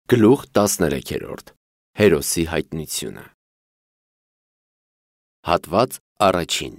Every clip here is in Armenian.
Գլուխ 13 Հերոսի հայտնությունը Հատված առաջին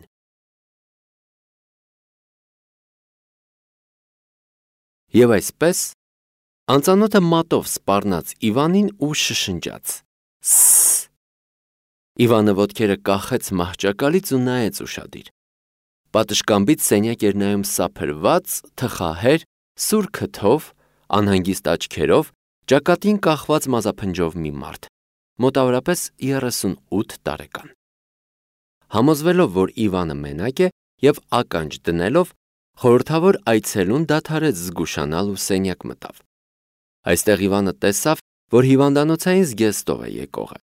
Եվ այսպես անծանոթը մատով սպառնաց Իվանին ու շշնջաց. «Սսս»։ Իվանը ոտքերը կախեց մահճակալից ու նայեց ուշադիր։ Պատշգամբից սենյակ էր նայում սափրված, թխահեր, սուր քթով, անհանգիստ աչքերով, ճակատին կախված մազափնջով մի մարդ, մոտավորապես 38 տարեկան։ Համոզվելով, որ Իվանը մենակ է և ականջ դնելով, խորհրդավոր այցելուն դադարեց զգուշանալ ու սենյակ մտավ։ Այստեղ Իվանը տեսավ, որ հիվանդանոցային զգեստով է եկողը։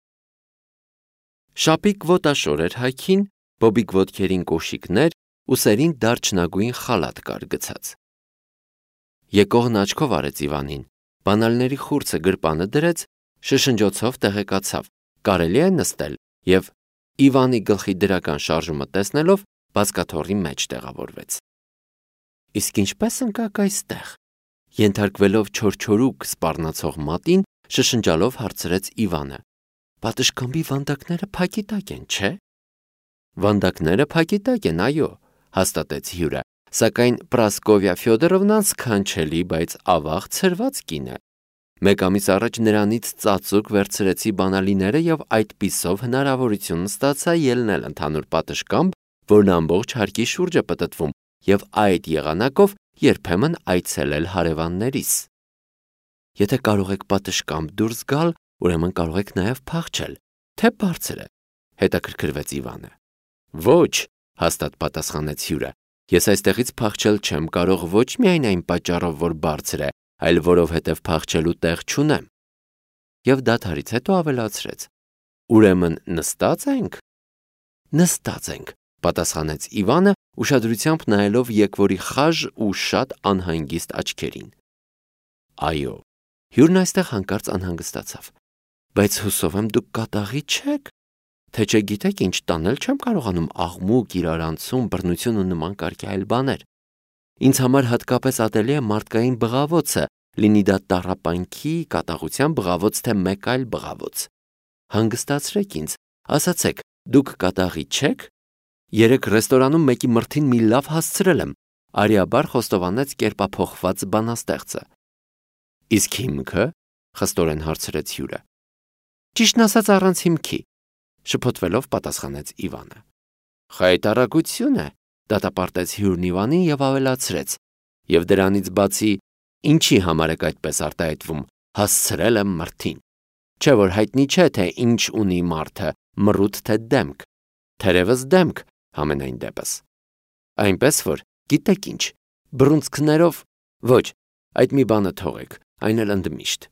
Շապիկ ոտաշոր էր հայքին, բոբիկ ոտքերին կոշիկներ, ուսերին դարչնագույն խալաթ կար գցած։ Եկողն աչքով արեց Իվանին, բանալների խուրձը գրպանը դրեց, շշնջոցով տեղեկացավ, կարելի է նստել և Իվանի գլխի դրական շարժումը տեսնելով բազկաթոռի մեջ տեղավորվեց։ Իսկ ինչպես ընկաք այստեղ, ենթարկվելով չորչորուկ սպառնացող մատին, շշնջալով հարցրեց Իվանը։ Պատշգամբի վանդակները փակի տակ են, չէ՞։ Վանդակները փակի տակ են, այո, հաստատեց հյուրը, սակայն Պրասկովիա Ֆյոդորովնան սքանչելի, բայց ավաղ ցրված կին է։ Մեկ ամիս առաջ նրանից ծածուկ վերցրեցի բանալիները և այդպիսով հնարավորություն ստացա ելնել ընդհանուր պատշգամբ, որն ամբողջ հարկի շուրջ է պտտվում, և այդ եղանակով երբեմն այցելել հարևաններիս։ Եթե կարող եք պատշգամբ դուրս գալ, ուրեմն կարող եք նաև փախչել, թե բարձր է, հետաքրքրվեց Իվանը։ Ոչ, հաստատ պատասխանեց հյուրը, ես այստեղից փախչել չեմ կարող ոչ միայն այն պատճառով, որ բարձր է, այլ որովհետև փախչելու տեղ չունեմ։ Եվ դադարից հետո ավելացրեց. Ուրեմն նստած ենք։ Նստած ենք, պատասխանեց Իվանը, ուշադրությամբ նայելով եկվորի խաժ ու շատ անհանգիստ աչքերին։ Այո, հյուրն այստեղ հանկարծ անհանգստացավ։ Բայց հուսով եմ դուք կատաղի չեք, թե չգիտեք ինչ տանել չեմ կարողանում աղմուկ, իրարանցում, բռնություն ու նման կարգի այլ բաներ։ Ինձ համար հատկապես ատելի է մարդկային բղավոցը, լինի դա տառապանքի, կատաղության բղավոց, թե մեկ այլ բղավոց։ Հանգստացրեք ինձ, ասացեք, դուք կատաղի չեք։ Երեկ ռեստորանում մեկի մրթին մի լավ հասցրել եմ, արիաբար խոստովանեց կերպափոխված բանաստեղծը։ Իսկ հիմքը, խստորեն հարցրեց հյուրը։ Ճիշտն ասած առանց հիմքի, շփոթվելով պատասխանեց Իվանը։ Խայտարակություն է, դատապարտեց հյուրն Իվանին և ավելացրեց. Եվ դրանից բացի, ինչի համար եք այդպես արտահայտվում, հասցրել եմ մրթին։ Չէ որ հայտնի չէ, թե ինչ ունի մարդը, մռութ թե դեմք, թերևս դեմք, համենայն դեպս։ Այնպես որ, գիտեք ինչ, բռունցքներով, ոչ, այդ մի բանը թողեք, այն էլ ընդմիշտ։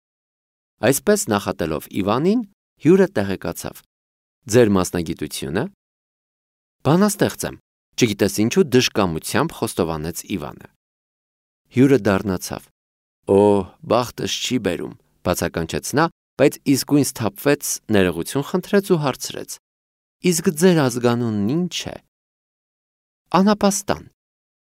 Այսպես նախատելով Իվանին, հյուրը տեղեկացավ. Ձեր մասնագիտությունը։ Բանաստեղծ եմ, չգիտես ինչու դժկամությամբ խոստովանեց Իվանը։ Հյուրը դառնացավ. Օ, բախտս չի բերում, բացականչեց նա, բայց իսկույն սթափվեց, ներողություն խնդրեց ու հարցրեց. Իսկ ձեր ազգանունն ինչ է։ Անապաստան։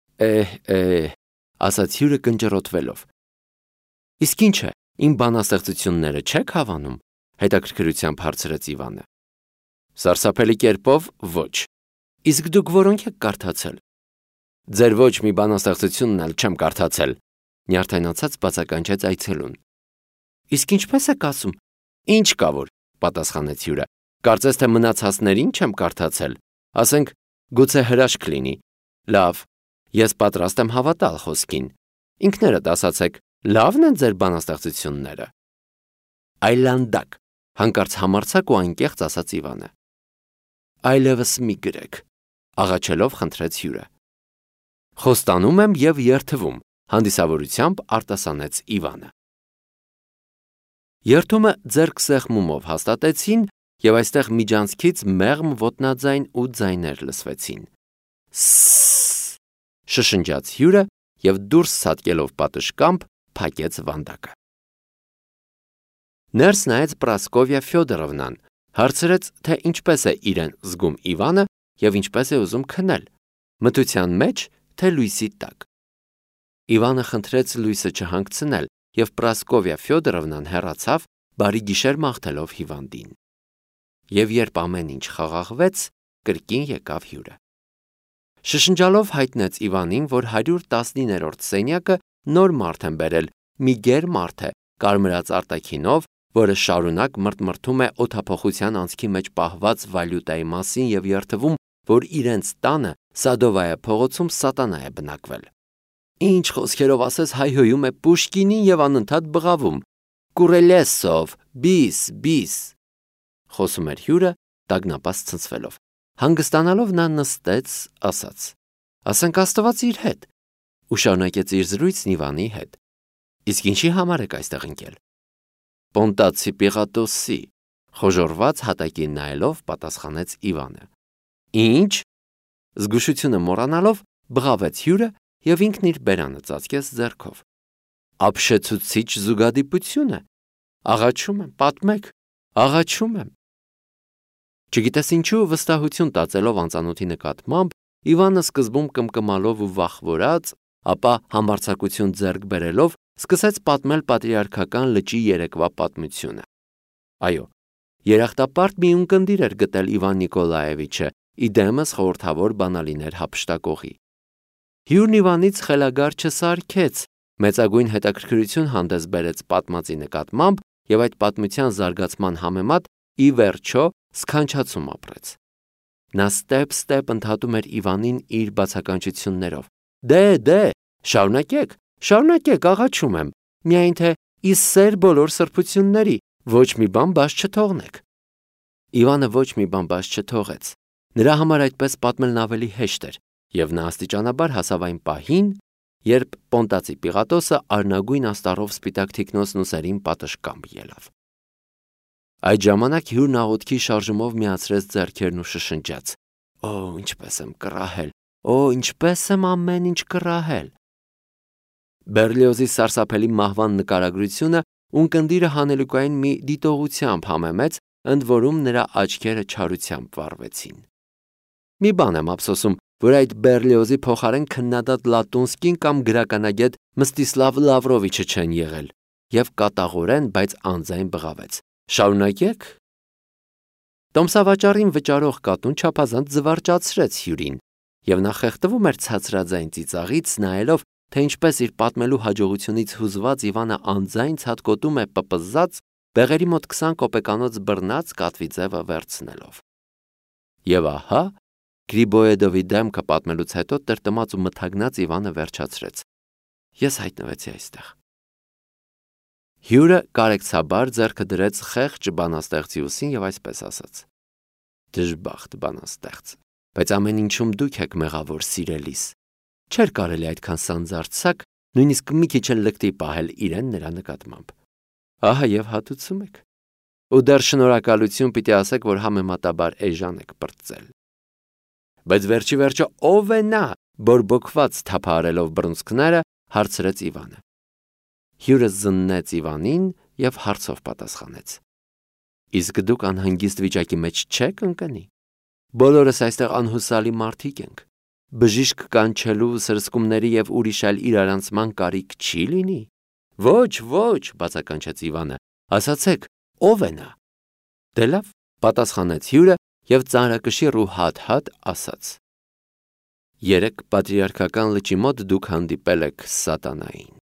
Ասաց հյուրը կնճռոտվելով։ Իսկ ինչ է, իմ բանաստեղծությունները չեք հավանում, հետաքրքրությամբ հարցրեց Իվանը։ Սարսափելի կերպով ոչ։ Իսկ դուք որոնք եք կարդացել։ Ձեր ոչ մի բանաստեղծությունն էլ չեմ կարդացել, նյարդայնացած բացականչեց այցելուն։ Իսկ ինչպես եք ասում։ Ինչ կա որ, պատասխանեց հյուրը։ Կարծես թե մնացածներին չեմ կարդացել, ասենք, գուցե հրաշք լինի։ Լավ, ես պատրաստ եմ հավատալ խոսքին։ Ինքներդ ասացեք, լավն են ձեր բանաստեղծությունները։ Այլանդակ, հանկարծ համարձակ ու անկեղծ ասաց Իվանը։ Այլևս մի գրեք, աղաչելով խնդրեց հյուրը։ Խոստանում եմ և երդվում, հանդիսավորությամբ արտասանեց Իվանը։ Երդումը ձեռք սեղմումով հաստատեցին և այստեղ միջանցքից մեղմ ոտնաձայն ու ձայներ լսվեցին։ Սսս, շշնջաց հյուրը և դուրս ցատկելով պատշգամբ փակեց վանդակը։ Ներս նայեց Պրասկովիա Ֆյոդորովնան, հարցրեց, թե ինչպես է իրեն զգում Իվանը և ինչպես է ուզում քնել, մթության մեջ, թե լույսի տակ։ Իվանը խնդրեց լույսը չհանգցնել և Պրասկովիա Ֆյոդորովնան հեռացավ, բարի գիշեր մաղթելով հիվանդին։ Եվ երբ ամեն ինչ խաղաղվեց, կրկին եկավ հյուրը։ Շշնջալով հայտնեց Իվանին, որ 119-րդ սենյակը նոր մարդ են բերել, մի գեր մարդ է, կարմրած արտաքինով, որը շարունակ մրթմրթում է օդափոխության անցքի մեջ պահված վալյուտայի մասին և երդվում, որ իրենց տանը Սադովայա փողոցում սատանա է բնակվել։ Ինչ խոսքերով ասես հայհոյում է Պուշկինին և անընդհատ բղավում. «Կուրելեսով, բիս, բիս», խոսում էր հյուրը, տագնապած ցնցվելով։ Հանգստանալով նա նստեց, ասաց. «Ասենք Աստված իր հետ», ու շարունակեց իր զրույցն Իվանի հետ։ «Իսկ ինչի համար եք այստեղ ընկել»։ «Պոնտացի Պիղատոսի», խոժոռված հատակին նայելով պատասխանեց Իվանը։ «Ինչ»։ Զգուշությունը մոռանալով բղավեց հյուրը և ինքն իր բերանը ծածկեց ձեռքով։ «Ապշեցուցիչ զուգադիպություն է։ Աղաչում եմ, պատմեք, աղաչում եմ»։ Չգիտես ինչու վստահություն տածելով անծանոթի նկատմամբ, Իվանը սկզբում կմկմալով ու վախվորած, ապա համարձակություն ձեռք բերելով սկսեց պատմել պատրիարքական լճի երեկվա պատմությունը։ Այո, երախտապարտ մի ունկնդիր էր գտել Իվան Նիկոլաևիչը, իդեմս խորհրդավոր բանալիներ հափշտակողի։ Հյուրն Իվանից խելագար չսարքեց, մեծագույն հետաքրքրություն հանդես բերեց պատմածի նկատմամբ և այդ պատմության զարգացման համեմատ ի վերջո սքանչացում ապրեց։ Նա ստեպ ընդհատում էր Իվանին իր բացականչություններով. Դե, շարունակեք, աղաչում եմ, միայն թե ի սեր բոլոր սրբությունների, ոչ մի բան բաց չթողնեք։ Իվանը ոչ մի բան բաց չթողեց։ Նրա համար այդպես պատմելն ավելի հեշտ էր, և նա աստիճանաբար հասավ այն պահին, երբ Պոնտացի Պիղատոսը արնագույն աստառով սպիտակ թիկնոցն ուսերին պատշգամբ ելավ։ Այդ ժամանակ հյուրն աղոթքի շարժումով միացրեց ձեռքերն ու շշնջաց. «Օ, ինչպես եմ կռահել, ինչպես եմ ամեն ինչ կռահել»։ Բերլիոզի սարսափելի մահվան նկարագրությունը ունկնդիրը հանելուկային մի դիտողությամբ համեմեց, ընդ որում նրա աչքերը չարությամբ վառվեցին։ Մի բան եմ ափսոսում, որ այդ Բերլիոզի փոխարեն քննադատ Լատունսկին կամ գրականագետ Մստիսլավ Լավրովիչը չեն եղել, և կատաղորեն, բայց անձայն բղավեց. «Շարունակեք»։ Տոմսավաճառին վճարող կատուն չափազանց զվարճացրեց հյուրին, և նա խեղդվում էր ցածրաձայն ծիծաղից, նայելով, թե ինչպես իր պատմելու հաջողությունից հուզված Իվանը անձայն ցատկոտում է պպզած, բեղերի մոտ 20 կոպեկանոց բռնած կատվի ձևը վերցնելով։ Եվ ահա, Գրիբոեդովի դեմքը պատմելուց հետո տրտմած ու մթագնած Իվանը վերջացրեց. «Ես հայտնվեցի այստեղ»։ Հյուրը կարեկցաբար ձեռքը դրեց խեղճ բանաստեղծի ուսին և այսպես ասաց. «Դժբախտ բանաստեղծ, բայց ամեն ինչում դուք եք մեղավոր, սիրելիս։ Չէր կարելի այդքան սանձարձակ, նույնիսկ մի քիչ էլ լկտի պահել իրեն նրա նկատմամբ։ Ահա և հատուցում եք։ Ու դեռ շնորհակալություն պիտի ասեք, որ համեմատաբար էժան եք պրծել»։ Բայց վերջի վերջո ո՞վ է նա, բորբոքված թափահարելով բռունցքները, հարցրեց Իվանը։ Հյուրը զննեց Իվանին և հարցով պատասխանեց. «Իսկ դուք անհանգիստ վիճակի մեջ չեք ընկնի։ Բոլորս այստեղ անհուսալի մարդիկ ենք։ Բժիշկ կանչելու, սրսկումների և ուրիշ այլ իրարանցման կարիք չի լինի»։ Ոչ, բացականչեց Իվանը, ասացեք, ո՞վ է նա։ Դե լավ, պատասխանեց հյուրը և ծանրակշիռ ու հատ-հատ ասաց. «Երեկ պատրիարքական լճի մոտ դուք հանդիպել եք սատանային»։